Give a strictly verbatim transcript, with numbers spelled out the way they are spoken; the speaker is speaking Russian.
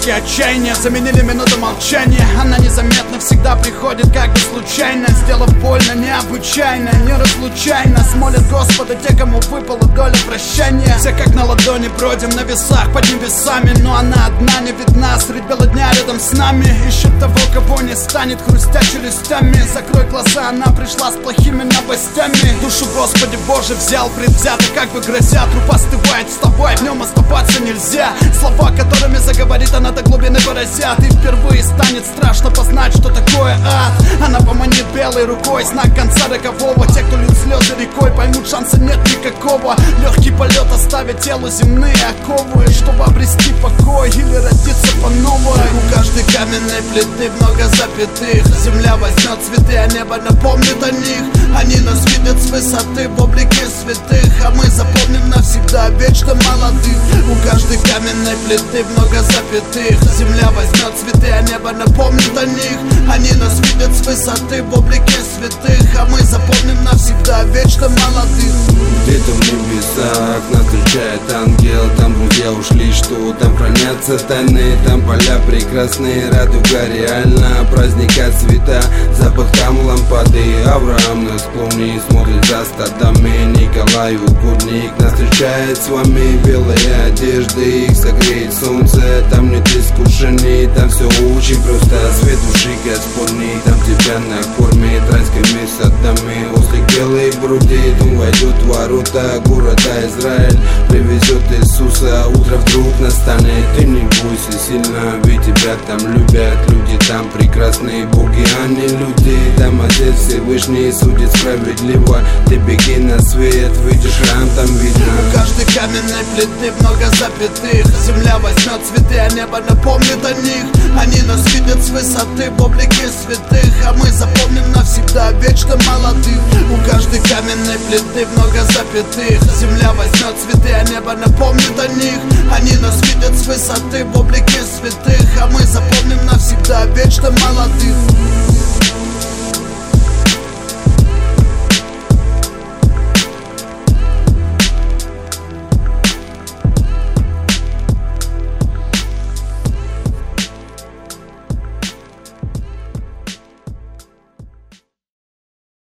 вспышки отчаяния заменили минуту молчания. Она незаметно всегда приходит как бы случайно, сделав больно необычайно, неразлучайно. Смолят Господа те, кому выпала доля прощания. Все как на ладони бродим на весах под небесами, но она одна не видна средь бела дня рядом с нами. Ищет того, кого не станет, хрустя челюстями. Закрой глаза, она пришла с плохими новостями. Душу Господи Боже взял предвзято, как бы грозя. Труп остывает, вставай, в нем оставаться нельзя. Слова, которыми заговорит она, до глубины поразят. И впервые станет страшно познать, что такое ад. Она поманит белой рукой, знак конца рокового. Те, кто льют слезы рекой, поймут, шанса нет никакого. Легкий полет оставит телу земные оковы, чтобы обрести покой или родиться по новой. У каждой каменной плиты много запятых. Земля возьмет цветы, а небо напомнит о них. Они нас видят с высоты в облике святых, а мы запомним навсегда вечно молодых. У каждой каменной плиты много запятых. Земля возьмет цветы, а небо напомнит о них. Они нас видят с высоты в облике святых, а мы запомним навсегда вечно молодых. Где-то в небесах нас встречает ангел. Там друзья ушли, что там хранятся тайны. Там поля прекрасные, радуга реально. Праздника цвета, запах там лампады. Авраам на склоне смотрит за стадами. Николай угодник нас встречает с вами. Белые одежды, их согреет солнце. Там нет искушений, там все очень просто. Свет души Господний, там тебя накормит райскими садами. Возле белой груди дом войдет в ворота города Израиль. Привезет Иисуса, утро вдруг настанет. Ты не бойся сильно, ведь тебя там любят. Люди там прекрасные, боги, а не люди. Там Отец Всевышний судит справедливо. Ты беги на свет, выйдешь в храм, там видно. У каждой каменной плиты много запятых. Земля возьмет цветы, а небо напомнит о них. Они нас видят с высоты в облике святых, а мы запомним навсегда вечно молодых. У каждой каменной плиты много запятых. Земля возьмет цветы, а небо напомнит о них. Они нас видят с высоты в облике святых, а мы запомним навсегда вечно молодых.